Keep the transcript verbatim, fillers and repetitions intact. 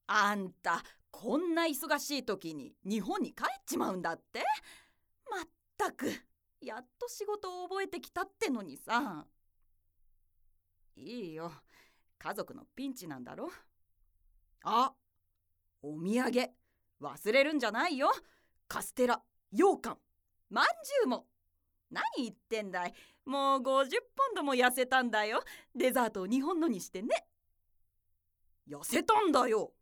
あんたこんな忙しい時に日本に帰っちまうんだって。まったくやっと仕事を覚えてきたってのにさ。いいよ、家族のピンチなんだろ。あ、お土産忘れるんじゃないよ。カステラ、羊羹、まんじゅうも。何言ってんだい。もうごじゅっポンドも痩せたんだよ。デザートを日本のにしてね。痩せたんだよ。